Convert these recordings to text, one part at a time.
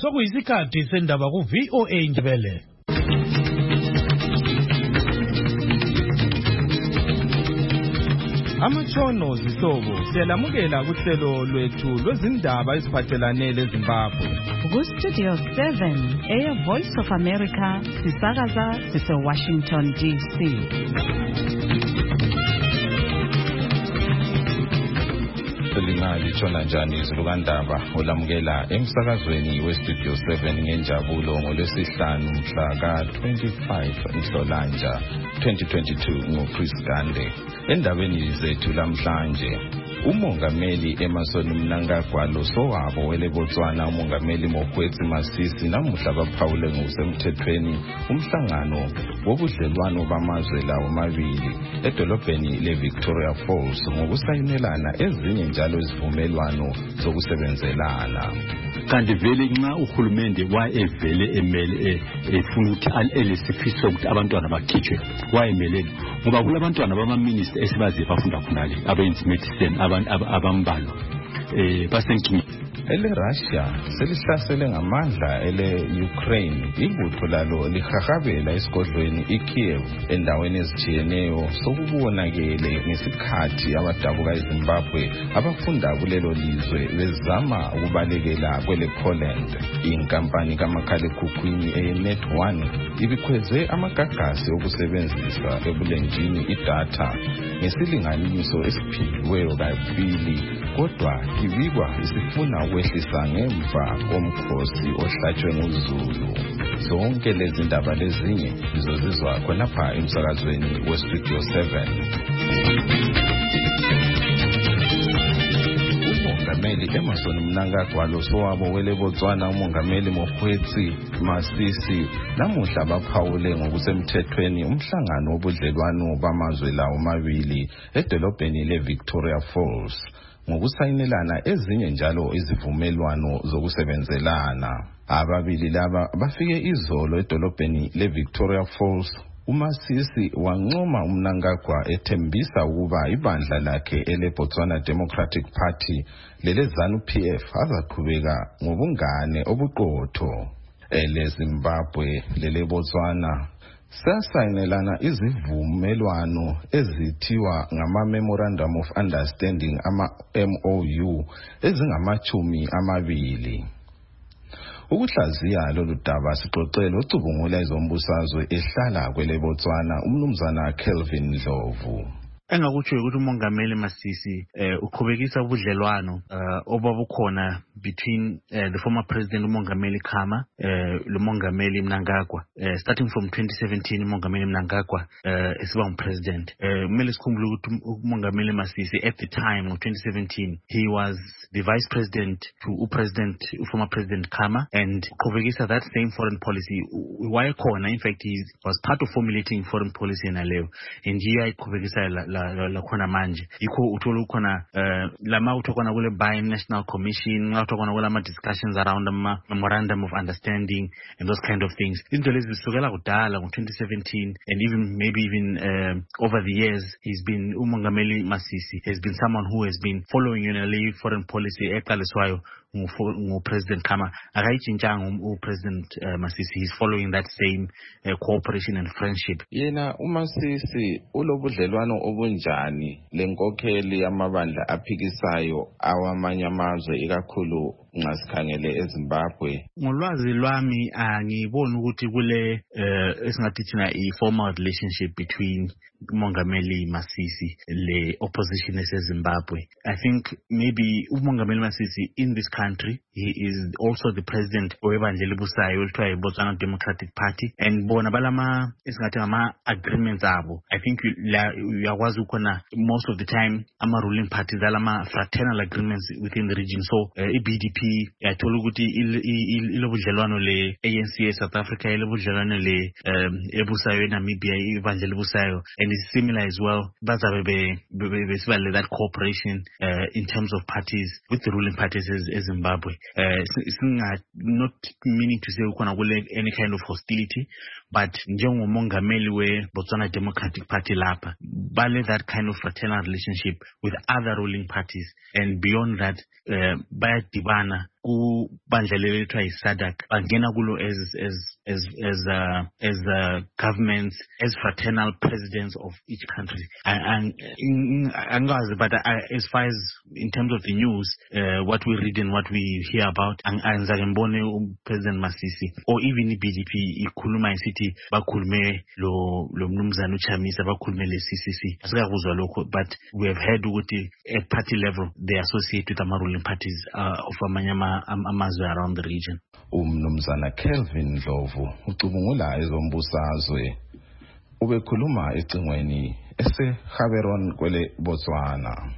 Sokuyisikhathi sendaba ku VOA Ndebele. Amatshono zihlobo siyalamukela kuhlelo lwethu lwezindaba eziphathelane leZimbabwe. Ku Studio 7 Voice of America sisakaza sise-Washington DC. Selingali tshona njani izilukandaba olamukela emsakazweni weStudio 7 ngenjabulo ngolwesihlanu mhla ka-25 Nhlolanja 2022 ngoChris Gande. Endabeni zethu lamhlanje, umongameli Emmerson Mnangagwa losowabo weleBotswana umongameli Mokgweetsi Masisi namuhla baphawule ngokusemthethweni umhlangano wobudlelwano bamazwe lawo mabili edolobheni leVictoria Falls ngokusayinelana ezinye njalo izivumelwano zokusebenzelana. Kanti vele nxa uhulumende wayevele emele efuna ukuthi alesifiso ukuthi abantwana bakhitshwe wayemelele ngoba kulabantwana bama-minister esibaziye bafunda khonale abenza medicine abambalo basenkini. Russia selihlasele ngamandla Ukraine ibutho lalo lihahabela esigodlweni iKiev endaweni ezitshiyeneyo sokubonakele ngesikhathi abadabuka eZimbabwe abafunda kulelo lizwe bezama ukubalekela kwele Poland. Inkampani kamakhalekhukhwini eNet1 ibikhweze amagagasi okusebenzisa ebulenjini idatha ngesilinganiso esiphindiweyo kabili, kodwa ibikwa isifuna ukwehlisa ngemva komkhosi ohlatshwe nguZulu. Zonke lezi ndaba lezinye zizozizwa khonapha emsakazweni weStudio 7. Umongameli Emmerson Mnangagwa losowabo weleBotswana umongameli Mokgweetsi Masisi namuhla baphawule ngokusemthethweni umhlangano wobudlelwano bamazwe lawo mabili edolobheni leVictoria Falls ngokusayinelana ezinye njalo izivumelwano zokusebenzelana. Ababili laba bafike izolo edolobheni leVictoria Falls. uMasisi wancoma uMnangagwa ethembisa ukuba ibandla lakhe eleBotswana Democratic Party leleZANU-PF azaqhubeka ngobungane obuqotho. EleZimbabwe leleBotswana sasayinelana izivumelwano ezithiwa ngama-Memorandum of Understanding ama-MOU ezingama-20. Ukuhlaziya lolu daba sixoxele ucubungula ezombusazwe ehlala kweleBotswana umnumzana Kelvin Ndlovu. Engakutsho ukuthi umongameli Masisi uqhubekisa ubudlelwano obabukhona between the former president umongameli Khama lo mongameli Mnangagwa starting from 2017 umongameli Mnangagwa esiba umpresident. Kumele sikhumbule ukuthi umongameli Masisi at the time of 2017 he was the vice president to former president Khama, and uqhubekisa that same foreign policy wayekhona. In fact, he was part of formulating foreign policy naleyo, and here iqhubekisa la khona manje yikho uthola ukhona lama uthokona kule bi-national commission uthokona kule ama discussions around the memorandum of understanding and those kind of things. Into lezi zisukela kudala ngo-2017, and even over the years he's been umongameli Masisi has been someone who has been following foreign policy eqaliswayo President Khama. President Masisi, he's following that same cooperation and friendship. Yena uMasisi ulobudlelwano obunjani lenkokheli amabandla aphikisayo awamanye amazwe ikakhulu ngasikhangele eZimbabwe? Ngolwazi lwami angiboni ukuthi kule esingathi thina i-formal relationship between umongameli Masisi le opposition eseZimbabwe. I think maybe umongameli Masisi in this country, he is also the president webandla elibusayo elithiwa iBotswana Democratic Party, and bona balama esingathi ngama agreements abo. I think uyakwazi ukona most of the time ama ruling parties alama fraternal agreements within the region. So iBDP yathola ukuthi ilobudlelwano le ANC South Africa, ilobudlelwano le ebusayo eNamibia ibandla elibusayo, and it's similar as well. Bazabe that cooperation in terms of parties with the ruling parties as Zimbabwe. Not meaning to say ukona any kind of hostility, but njengomongameli we-Botswana Democratic Party lapha bale that kind of fraternal relationship with other ruling parties, and beyond that bayadibana kubandla lethu SADC bangena kulo as governments, as fraternal presidents of each country. But as far as in terms of the news, what we read and what we hear about, President Masisi or even the BDP ikhuluma isithi bakhulume lo mnumzana uChamisa bakhulume le CCC asikakuzwa lokho, but we have heard ukuthi at party level they associate with the ruling parties of amazwe around the region. Umnumzana Kelvin Ndlovu ucubungula ezombusazwe ubekhuluma ecingweni ese-Gaborone kwele Botswana.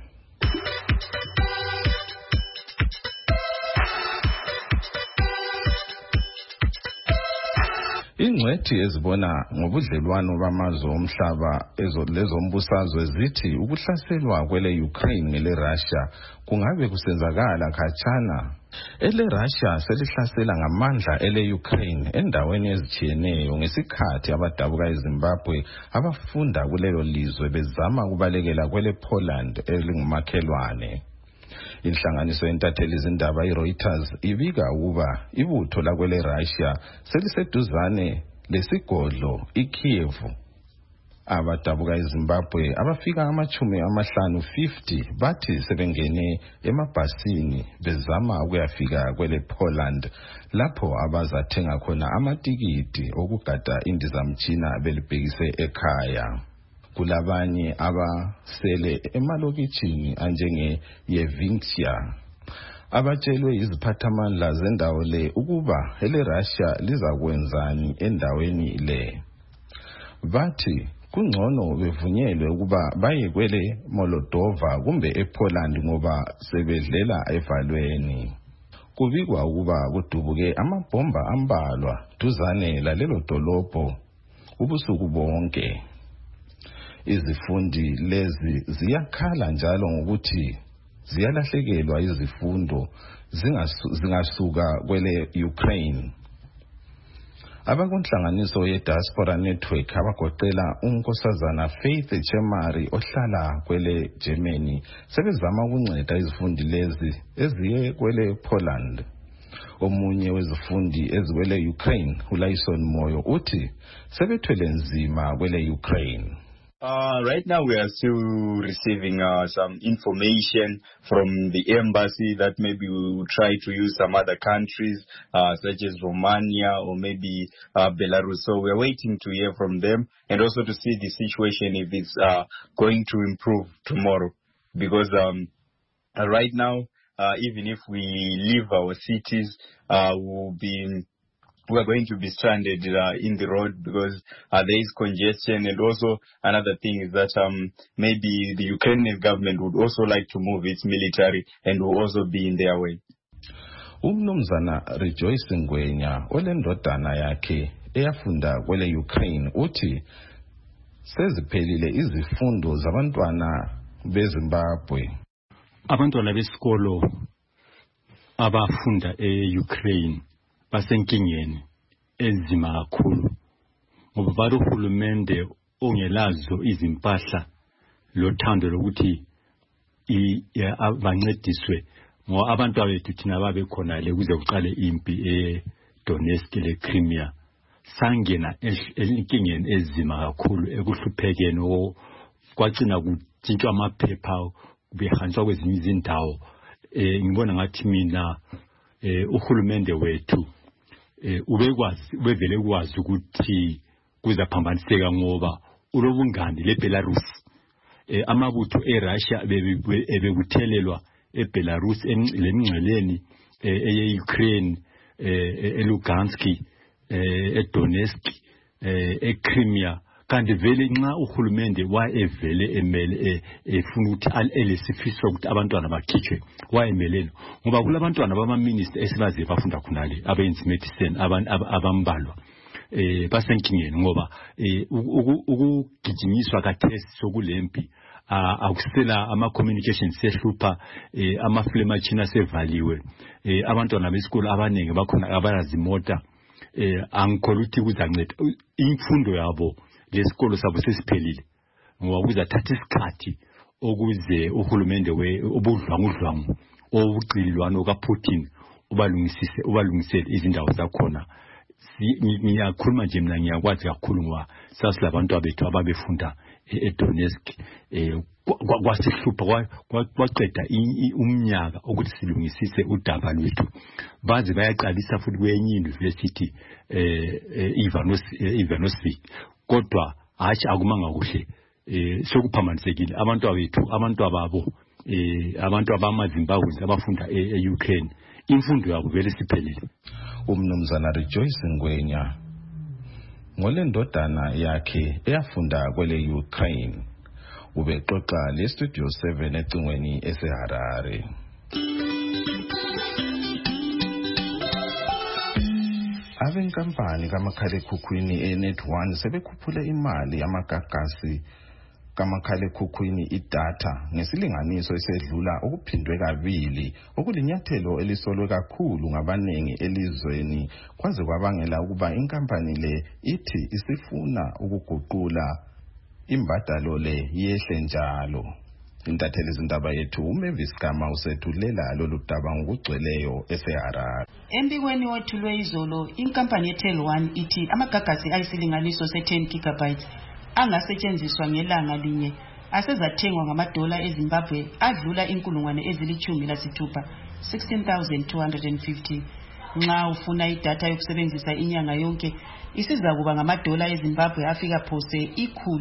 Ingcwethi ezibona ngobudlelwano bamazwe omhlaba lezombusazwe zithi ukuhlaselwa kwele Ukraine ngele Russia kungabe kusenzakala khatshana. Ele Russia selihlasela ngamandla ele Ukraine endaweni ezitshiyeneyo ngesikhathi abadabuka eZimbabwe abafunda kulelo lizwe bezama kubalekela kwele Poland elingumakhelwane. Inhlanganiso yentatheli izindaba iReuters ibika ukuba ibutho lakwele Russia seliseduzane lesigodlo iKiev. Abadabuka eZimbabwe abafika 50 bathi sebengene emabhasini bezama ukuyafika kwele Poland lapho abazathenga khona amatikiti okugada indizamtshina belibhekise ekhaya. Kulabanye abasele emalokitshini anjenge Yevintia abatshelwe iziphathamandla zendawo le ukuba ele Russia lizakwenzani endaweni le. Bathi kungcono bevunyelwe ukuba baye kwele Moldova kumbe ePoland ngoba sebedlela evalweni. Kubikwa ukuba kudubuke amabhomba ambalwa duzane lalelo dolobho ubusuku bonke. Izifundi lezi ziyakhala njalo ngokuthi ziyalahlekelwa izifundo zingasuka kwele Ukraine. Abakunhlanganiso ye-Diaspora Network abagoqela unkosazana Faith Chemari ohlala kwele Germany sebezama ukunceda izifundi lezi eziye kwele Poland. Omunye wezifundi ezikwele Ukraine uLayson Moyo uthi sebethwele nzima kwele Ukraine. Right now we are still receiving some information from the embassy that maybe we will try to use some other countries such as Romania or maybe Belarus. So we are waiting to hear from them and also to see the situation if it's going to improve tomorrow. Because right now, even if we leave our cities, we are going to be stranded in the road because there is congestion, and also another thing is that maybe the Ukrainian government would also like to move its military and will also be in their way. Umnumzana Rejoice Ngwenya olendodana yakhe eyafunda kwele Ukraine uthi seziphelile izifundo zabantwana beZimbabwe. Abantwana besikolo abafunda eUkraine basenkingeni enzima kakhulu ngoba bari uhulumende ongelazo izimpahla lothando lokuthi abancediswe ngoba abantu abethu thina babe khona le kuze kuqale impi eDonetsk le Crimea sangena enkingeni ezima kakhulu ekuhluphekeni kwacina kutshintshwa amaphepha behanjwa kwezinye izindawo. Ngibona ngathi mina uhulumende wethu ubevele kwazi ukuthi kuzaphambaniseka ngoba ulobungani leBelarus. Amabutho eRussia ebekuthelelwa eBelarus lemingceleni eUkraine eLugansk eDonetsk eCrimea. Kanti vele nxa uhulumende waevele emele efuna ukuthi alelesifiso ukuthi abantwana bakhitshwe wayemelelo ngoba kulabantwana bama-minister esibaze bafunda khonale abenzi medicine abambalwa basenkingeni ngoba ukugijinyiswa kathesi sokulempi akusela ama-communication sehlupha amafilm achina sevaliwe abantwana besikolo abaningi bakhona abalazimota angikholwa ukuthi kuzanceda imfundo yabo lesikolo sabo sesiphelile ngoba kuzathatha isikhathi ukuze uhulumende obudlwangudlwangu obuqililwana kaPutin ubalungisele izindawo zakhona. Ngiyakhuluma nje mina ngiyakwazi kakhulu ngoba sasilabantu abethu ababefunda eDonetsk kwasihlupha kwaqeda umnyaka ukuthi silungisise udaba lwethu baze bayaqalisa futhi kwenye university Ivanovsky kodwa hayi akumanga kuhle sokuphambanisekile abantu ababo abantu abamaZimbabwe abafunda eUkraine imfundo yabo vele siphelele. Umnumzana Rejoice Ngwenya ngolendodana yakhe eyafunda kwele Ukraine ubexoxa le Studio 7 ecingweni eseHarare. Abenkampani kamakhalekhukhwini eNet1 sebekhuphule imali yamagagasi kamakhalekhukhwini idatha ngesilinganiso esedlula okuphindwe kabili okulinyathelo elisolwe kakhulu ngabanengi elizweni kwaze kwabangela ukuba inkampani le ithi isifuna ukuguqula imbadalo le yehle njalo. Intatheli zindaba yethu uMavis Gama usethulela lolu daba ngokugcweleyo eseHarare. Embikweni wethulwe izolo inkampani yeTel1 ithi amagagasi ayisilinganiso se10 GB angasetshenziswa ngelanga linye asezathengwa ngamadola eZimbabwe adlula inkulungwane ezili-16 $16,250. Nxa ufuna idatha yokusebenzisa inyanga yonke isiza kuba ngamadola eZimbabwe afika phose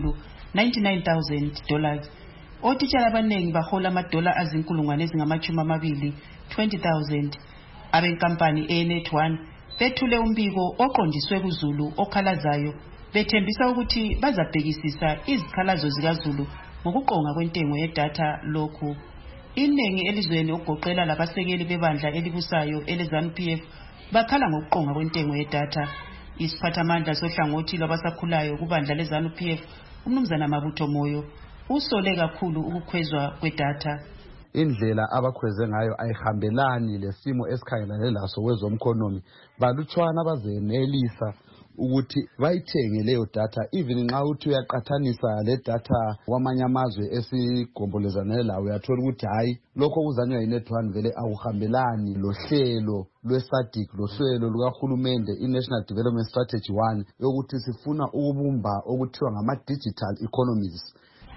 $99,000. Otitshala abanengi bahola amadola azinkulungwane ezingama-20 $20,000. Abenkampani eNet1 bethule umbiko oqondiswe kuZulu okhalazayo bethembisa ukuthi bazabhekisisa izikhalazo zikaZulu ngokuqonga kwentengo yedatha lokhu. Iningi elizweni ogoqela labasekeli bebandla elibusayo eleZANU-PF bakhala ngokuqonga kwentengo yedatha. Isiphathamandla sohlangothi lwabasakhulayo kubandla leZANU-PF umnumzana Mabutho Moyo usole kakhulu ukukhwezwa kwedatha. Indlela abakhweze ngayo ayihambelani lesimo esikhangelane laso kwezomkhonomi balutshwana bazenelisa ukuthi bayithenge leyo data even nxa uthi uyaqathanisa le data kwamanye amazwe esigombolezane lawo uyathola ukuthi hayi lokho kuzanywa yiNet1 vele akuhambelani lohlelo lweSADC lohlelo lukahulumende iNational Development Strategy 1 yokuthi sifuna ukubumba okuthiwa ngama-digital economies.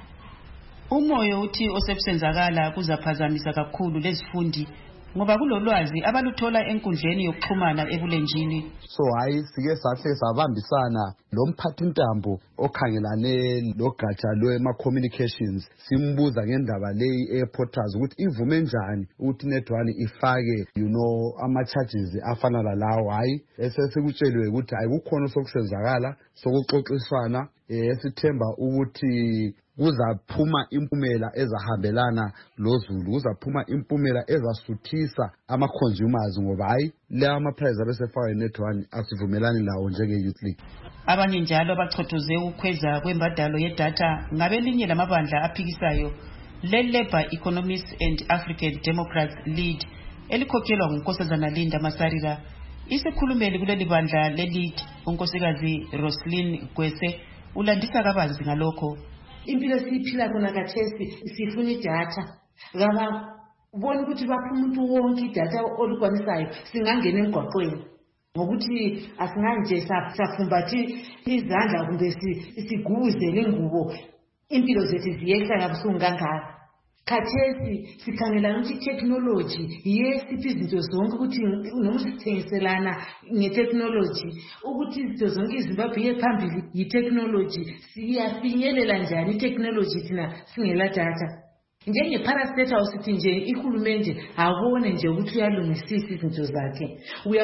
Umoyo uthi osebusenzakala kuzaphazamisa kakhulu lezifundi ngoba kulolwazi abaluthola enkundleni yokuxhumana ebulenjini. So hayi sike sahle sabambisana lo mphathintambo okhangelane logatsha lwema-communications simbuza ngendaba leyi eportals ukuthi ivume njani ukuthi Net1 ifake ama-charges afana lalawo. Hayi esesikutsheliwe ukuthi hayi kukhona sokusenzakala sokuxoxiswana esithemba ukuthi kuzaphuma impumela ezahambelana loZulu kuzaphuma impumela ezasuthisa ama-consumers ngoba hayi la ama-price abesefaka iNet1 asivumelani lawo njenge-Youth League. Abanye njalo abachothoze ukukhweza kwembadalo yedatha ngabelinye lamabandla aphikisayo le-Labour Economists and African Democrats Lead elikhokhelwa nguNkosazana Linda Masarira. Isikhulumeli kuleli bandla le-Lead unkosikazi Roslyn Gwese ulandisa kabanzi ngalokho. Impilo siyiphila kona kathesi sifuna idatha ngaba ubona ukuthi bapha umuntu wonke idatha olukwanisayo singangena emgwaqweni ngokuthi asinganje safumbathi izandla kumbe siguze lengubo impilo zethu ziyehla kabuhlungu kangaka. Khathesi sikhangela ukuthi technology yesiphi izinto zonke ukuthi noma sithengiselana ngetechnology ukuthi izinto zonke iZimbabwe iye phambili yitechnology siyafinyelela njani itechnology thina singela data. Njenge-parastatal sithi nje ihulumende abone nje ukuthi uyalungisisa izinto zakhe. We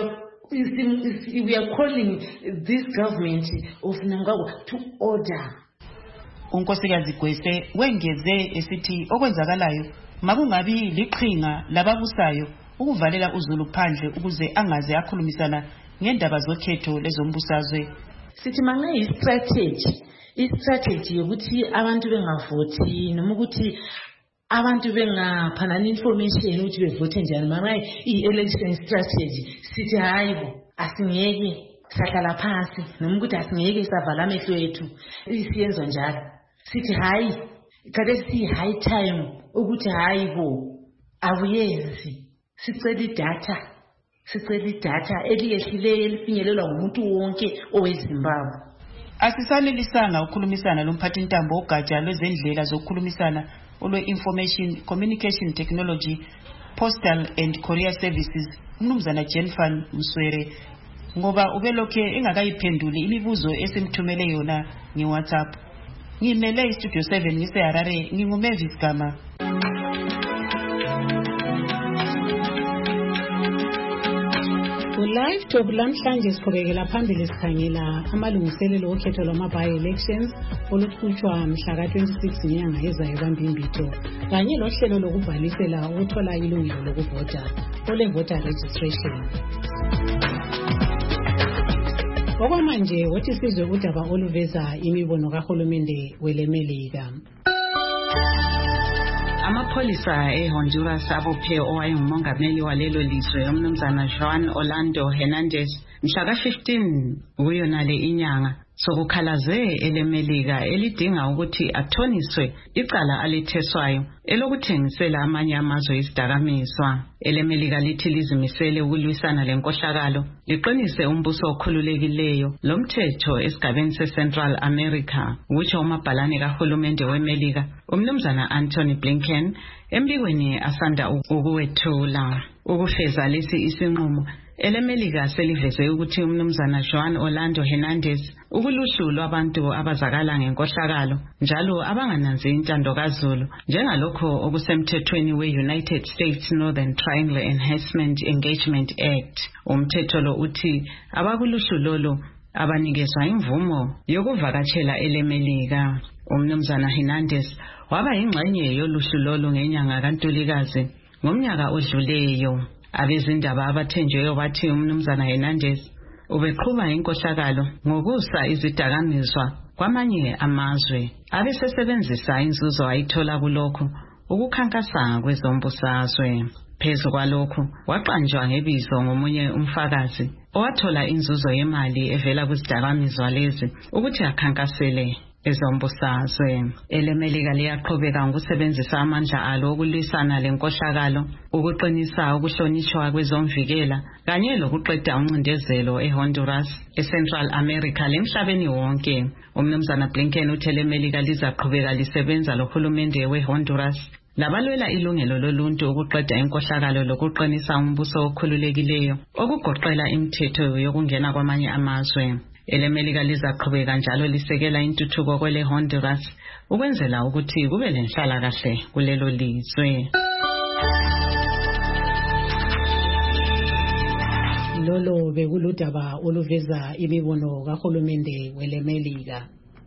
are calling this government of Mnangagwa to order. Unkosikazi Gwese wengeze esithi okwenzakalayo makungabi liqhinga lababusayo ukuvalela uZulu phandle ukuze angaze akhulumisana ngendaba zokhetho lezombusazwe. Sithi manje i-strategy yokuthi abantu bengavoti noma ukuthi abantu bengaphanana information ukuthi bevote njani manje i-election strategy sithi hayibo asingeke sahlala phansi noma ukuthi asingeke savala amehlo ethu isiyenza njalo. Sithi hayi kade high time ukuthi hayibo abuyenzi sicela idatha sicela idatha eliyehlileyo elifinyelelwa ngumuntu wonke oweZimbabwe. Asisanelisanga ukukhulumisana lomphathintambo ogatsha lwezendlela zokukhulumisana olwe-Information Communication Technology, Postal and Courier Services, umnumzana Jenfan Mswere, ngoba ubelokhe engakayiphenduli imibuzo esimthumele yona ngeWhatsApp. Ngimele iStudio 7 ngiseHarare, nginguMavis Gama. Live talk lamhlanje siqhubekela phambili sikhangela amalungiselelo okhetho lwama-by-elections oluqhutshwa mhla ka-26 inyanga ezayo kaMbimbitho, kanye lohlelo lokubhalisela ukuthola ilungelo lokuvota ole-voter registration. Okwamanje wothi sizwe udaba oluveza imibono kahulumende welemelika. Amapholisa eHonduras abophe owayengumongameli walelo lizwe umnumzana Juan Orlando Hernandez mhla ka-15 kuyonale inyanga sokukhalaze elemelika elidinga ukuthi athoniswe icala aletheswayo elokuthengisela amanye amazwe izidakamizwa. Elemelika lithi lizimisele ukulwisana lenkohlakalo, liqinise umbuso okhululekileyo lomthetho esigabeni seCentral America, kutsho umabhalane kahulumende weMelika umnumzana Anthony Blinken embikweni asanda ukuwethula. Ukufeza lesi isinqumo, elemelika seliveze ukuthi umnumzana Juan Orlando Hernandez ukuluhlu lwabantu abazakala ngenkohlakalo njalo abangananzi intando kaZulu njengalokho okusemthethweni we-United States Northern Triangle Enhancement Engagement Act. Umthetho lo uthi abakuluhlu lolo abanikezwa imvumo yokuvakatshela elemelika. Umnumzana Hernandez waba yingxenye yoluhlu lolo ngenyanga kaNtulikazi ngomnyaka odluleyo. Abezindaba abathenjweyo bathi umnumzana Hernandez ubeqhuba inkohlakalo ngokusa izidakamizwa kwamanye amazwe, abesesebenzisa inzuzo ayithola kulokho ukukhankasa kwezombusazwe. Phezu kwalokho waqanjwa ngebizo ngomunye umfakazi owathola inzuzo yemali evela kwizidakamizwa lezi ukuthi akhankasele ezombusazwe. Elemelika liyaqhubeka ngokusebenzisa amandla alo okulwisana lenkohlakalo, ukuqinisa ukuhlonishwa kwezomvikela kanye lokuqeda uncindezelo eHonduras, eCentral America lemhlabeni wonke. Umnumzana Blinken uthi elemelika lizaqhubeka lisebenza lohulumende weHonduras labalwela ilungelo loluntu ukuqeda inkohlakalo lokuqinisa umbuso okhululekileyo okugoqela imithetho yokungena kwamanye amazwe. Elemelika lizaqhubeka njalo lisekela intuthuko kwele Honduras ukwenzela ukuthi kube lenhlalakahle kulelo lizwe. Lolo bekuludaba oluveza imibono kahulumende welemelika.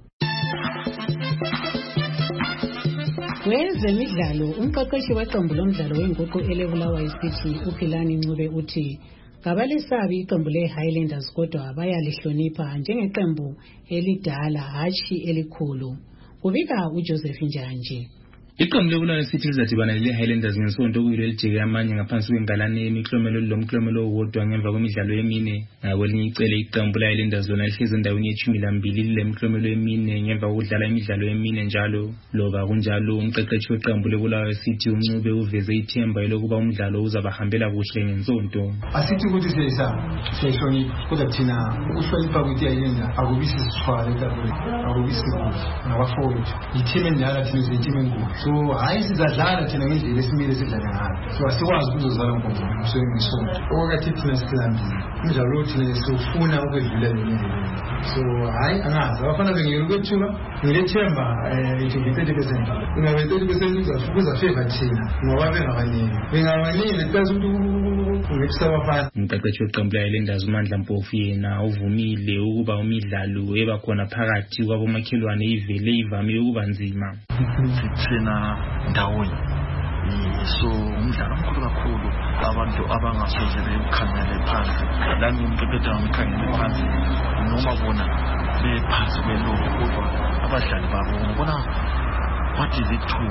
Kwezemidlalo, umqeqeshi weqembu lomdlalo wenguqu eleBulawayo City uPhilani Ncube uthi kabalesabi iqembu leHighlanders kodwa bayalihlonipha njengeqembu elidala hatshi elikhulu. Kubika uJoseph Njanje. Iqembu leBulawayo City lizadibana leHighlanders ngesonto kuyilo elijike amanye ngaphansi kwengalane yemiklomelo lomklomelo owodwa ngemva kwemidlalo emine. Ngakwelinye icele iqembu leHighlanders lona lihlezi endaweni ye-12 lemklomelo emine ngemva kokudlala imidlalo emine njalo. Loba kunjalo umqeqeshi weqembu leBulawayo City uNcube uveze ithemba lokuba umdlalo uzabahambela kuhle ngensonto. Asithi ukuthi siyayihlonipha kodwa thina ukuhlonipha ukuthi yayenza akubisi sithwala etabeni, akubisi ngabafowethu. Ithime endala thina siyithime enkulu. So hayi sizadlala thina ngendlela esimile sidlala ngayo. So asikwazi ukuzozala ngoba ngisonto. Okathi thina silambile. Umdlalo thina sifuna ukwedlula lendlela. So hayi angazi abafana bengiyela ukwethuka ngilethemba ithi 30%. Ingabe 30% uzafika thina ngoba bengabaningi. Bengabaningi kaze umqeqeshi weqembu leHighlanders uMandla Mpofu yena uvumile ukuba umidlalo ebakhona phakathi kwabomakhelwane ivele ivame ukuba nzima. Thina ndawonye so umdlalo omkhulu kakhulu abantu abangasoze bekhangele phansi lami umqeqeshi wamkhangele phansi noma bona bephansi kweloko kodwa abadlali babo ngibona bathi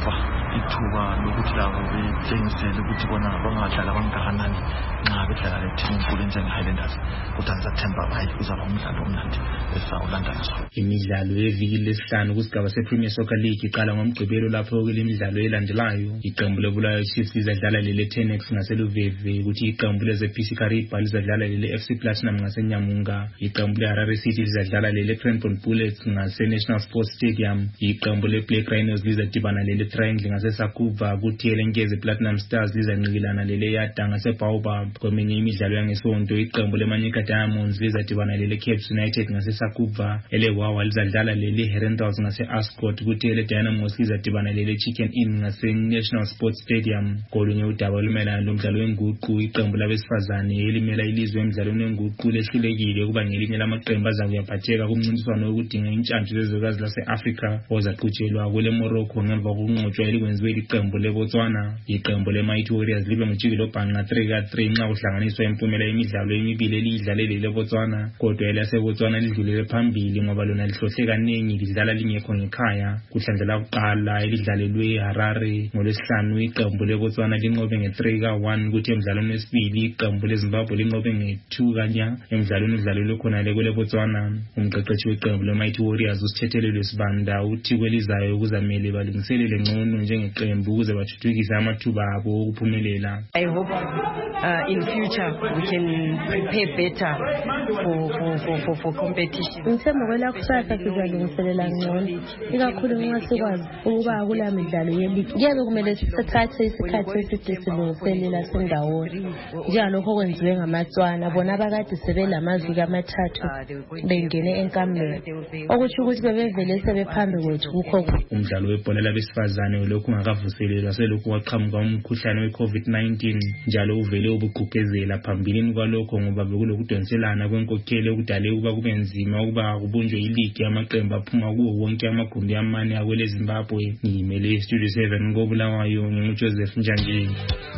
ithuba lokuthi labo betshengisele ukuthi bona bangadlala kangakanani nxa bedlala team enkulu njenge-Highlanders kodwa ngizathemba hayi uzaba umdlalo omnandi esizawulanda ngaso. Imidlalo yeviki lesihlanu kusigaba se-Premier Soccer League iqala ngoMgqibelo lapho kule midlalo elandelayo iqembu leBulawayo Chiefs lizadlala lele-10X ngaseLuveve ukuthi iqembu leZPC Kariba lizadlala lele-FC Platinum ngaseNyamunga, iqembu leHarare City lizadlala lele-Cranbourne Bullets ngase-National Sports Stadium, iqembu leBlack Rhinos lizadibana lele-Triangle ngaseSakuva, kuthi elenkeze Platinum Stars lizanqikilana lele-Yada ngaseBaobab. Kweminye imidlalo yangesonto iqembu leManyika Diamonds lizadibana lele-Caps United ngaseSakuva, eleWawa lizadlala lele-Herentals ngase-Ascot, kuthi ele-Dynamos lizadibana lele-Chicken Inn ngase-National Sports Stadium. Kolunye udaba olumelana lomdlalo wenguqu iqembu labesifazane elimela ilizwe emidlalweni wenguqu lehlulekile ukuba ngelinye lamaqembu azakuyaphatheka kumncintiswano wokudinga intshantshu zezwekazi lase-Afrika ozaqhutshelwa kule Morocco ngemva kokunqotshwa elikwenziwe liqembu leBotswana. Iqembu le-Mighty Warriors libe ngujikelo bhanqa 3-3 nxa kuhlanganiswa impumela yemidlalo emibili eliyidlalele leBotswana, kodwa elaseBotswana lidlulele phambili ngoba lona lihlohle kaningi lidlala lingekho ngekhaya. Kuhlandlela kuqala elidlalelwe Harare ngolwesihlanu iqembu leBotswana linqobe nge-3-1, kuthi emidlalweni wesibili iqembu leZimbabwe linqobe nge-2 emidlalweni udlalelwe khonale kule Botswana. Umqeqeshi weqembu le-Mighty Warriors uSithethelelwe Sibanda uthi kwelizayo kuzamele balungiselele ngcono njengeqembu ukuze bathuthukise amathuba abo okuphumelela. I hope in future we can prepare better for competition. Ngithemba kwela kusasa sizalungiselela ngcono ikakhulu nxa sikwazi ukuba kula midlalo yeligi kuyabe kumele sithathe isikhathi eside silungiselela sendawonye njengalokho kwenziwe ngamaTswana bona abakade sebelamaviki amathathu bengene enkambeni okuthi ukuthi bebevele sebephambi kwethu kukho. Umdlalo webhola labesifazane lokhu ungakavuselelwa selokhu waqhamuka umkhuhlane we-COVID-19 njalo uvele ubuquphezela phambilini kwalokho ngoba bekulokudonselana kwenkokheli okudale ukuba kube nzima ukuba kubunjwe iligi yamaqembu aphuma kuwo wonke amagumbi amane akwele Zimbabwe. Ngimele Studio 7 koBulawayo nginguJoseph Njanjini.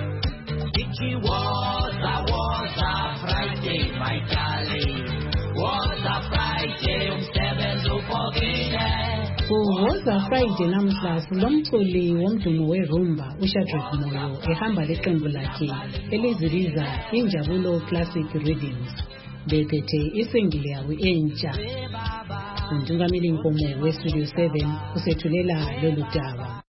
Woza Friday namhla silomculi womdumo werumba uShadrack Moyo ehamba leqembu lakhe elizibiza Injabulo Classic Rhythms bephethe isingili yabo entsha. Untungameli Nkomo weStudio 7 usethulela lolu daba.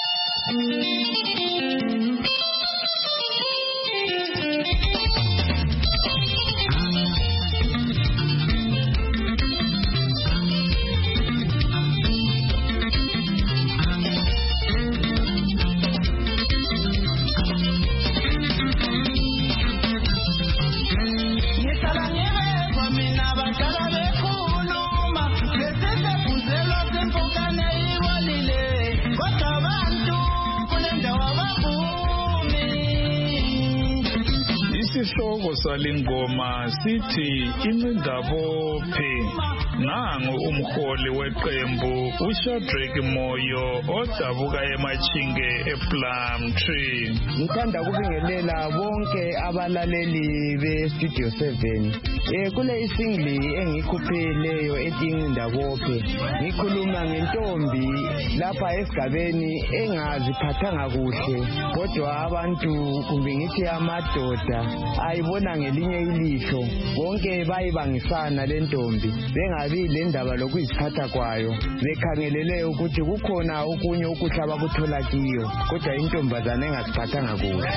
Isihloko salingoma sithi Incindabophe. Nangu umholi weqembu uShadrack Moyo odabuka eMachinge ePlumtree. Ngithanda ukubingelela bonke abalaleli beStudio 7. Kule isingli engikhuphileyo ethi Incindabophe ngikhuluma ngentombi lapha esigabeni engaziphathanga kuhle kodwa abantu kumbe ngithi amadoda ayibona ngelinye ilihlo bonke bayibangisana lentombi bengabi lendaba lokuziphatha kwayo bekhangelele ukuthi kukhona okunye ukuhle abakuthola kiyo kodwa intombazana engaziphathanga kuhle.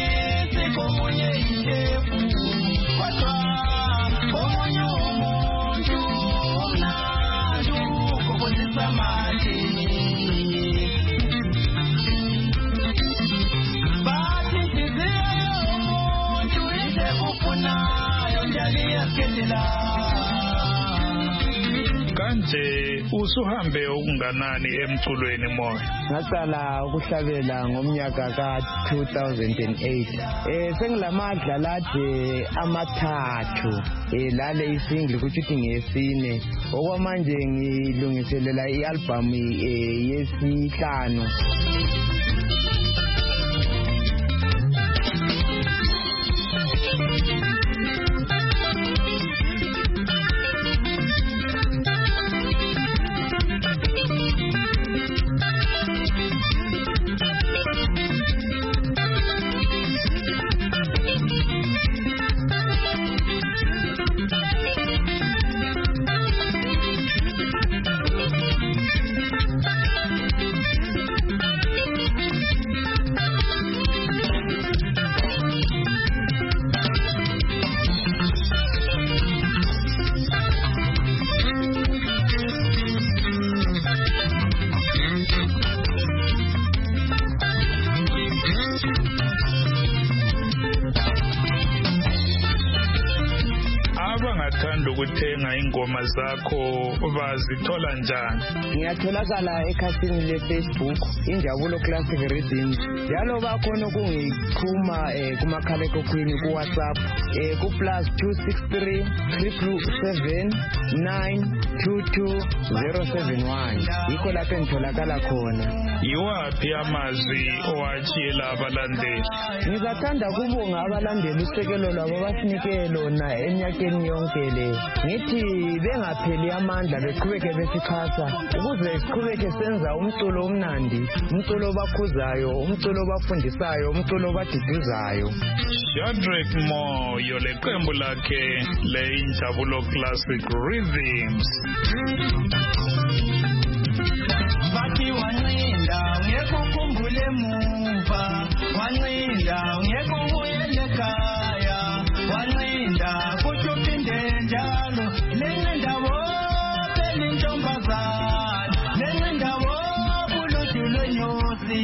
Kanje usuhambe okunganani emculweni Moyo? Ngaqala ukuhlabela ngomnyaka ka-2008. Sengilamadlalade amathathu lale isingli kuthi ngesine okwamanje ngilungiselela i-album yesihlanu. abangathanda ukuthenga ingoma zakho bazithola njani? Ngiyatholakala ekhasini le-Facebook Injabulo Classic Rhythms, njalo bakhona ukungixhuma kumakhalekhukhwini ku-WhatsApp ku+263 777 922 071. Yikho lapho engitholakala khona. Yiwaphi amazwi owatshiyela abalandeli? Ngizathanda kubonga abalandeli usekelo lwabo basinike lona eminyakeni yonke le. Ngithi bengapheli amandla beqhubeke besixhasa ukuze siqhubeke senza umculo omnandi, umculo bakhuzayo, umculo bafundisayo, umculo badiduzayo. Shadrack Moyo leqembu lakhe le-Injabulo Classic Rhythms. Bathi wancinda ngeke ukhumbule emuva, wancinda ngeke ubuyele ekhaya, wancinda kuthi uphinde njalo nencinda wonke lintombazana, nencinda wonke uluju lwenyosi.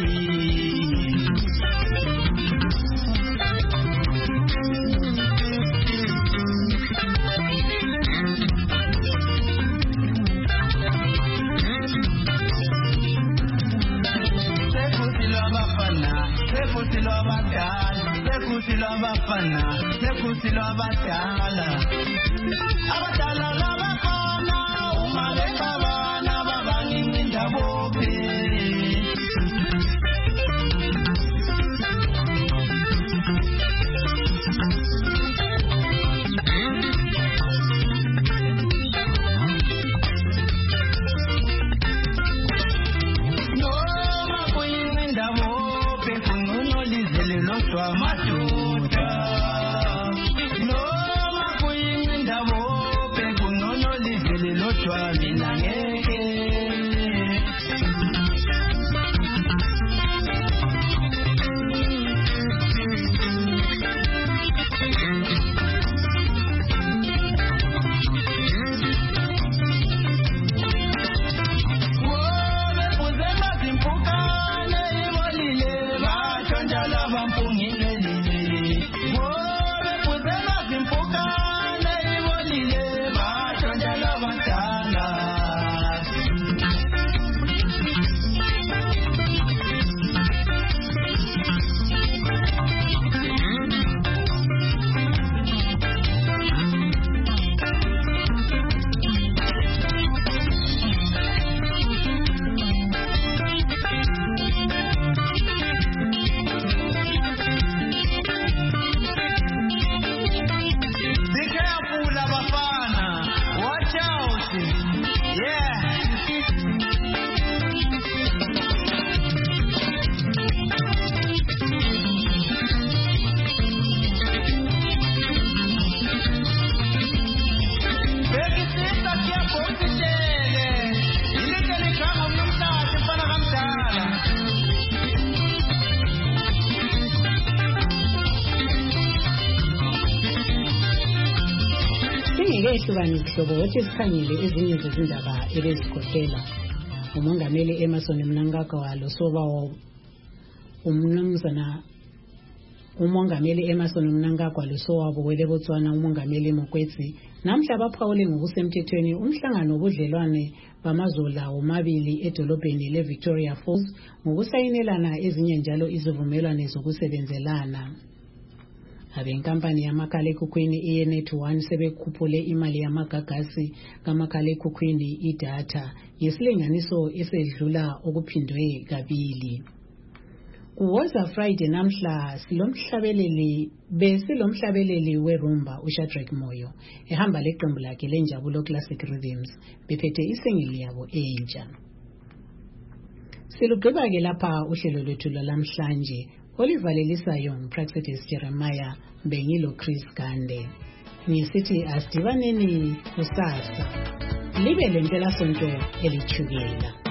Sekusilwa abadala abadala labafana uma becabana babangincinda bophi. Noma kuyincinda bophi kungcono lizele lodwa madoda. Noma kuyincinda bophi kungcono lizele lodwa mina ngeke. Ehlukani kuhlobo wathi sikhangele ezinye zezindaba ebezikhokhela umongameli Emmerson Mnangagwa losoba umongameli Emmerson Mnangagwa losowabo wele Botswana umongameli Mokwetsi namhla baphawule ngokusemthethweni umhlangano wobudlelwane bamazola omabili edolobheni leVictoria Falls ngokusayinelana ezinye njalo izivumelwano zokusebenzelana. Abenkampani yamakhalekhukhwini iNet1 sebekhuphule imali yamagagasi kamakhalekhukhwini idatha ngesilinganiso esedlula okuphindwe kabili. Kuwoza Friday namhla silomhlabeleli werumba uShadrack Moyo ehamba leqembu lakhe leNjabulo Classic Rhythms bephethe isengeli yabo entsha. Silugqiba ke lapha uhlelo lwethu lamhlanje. Olivalelisayo Praxedes Jeremiah Bengilo Chris Gande. Ngisithi asidibaneni kusasa. Libe lempela sonto elithukela.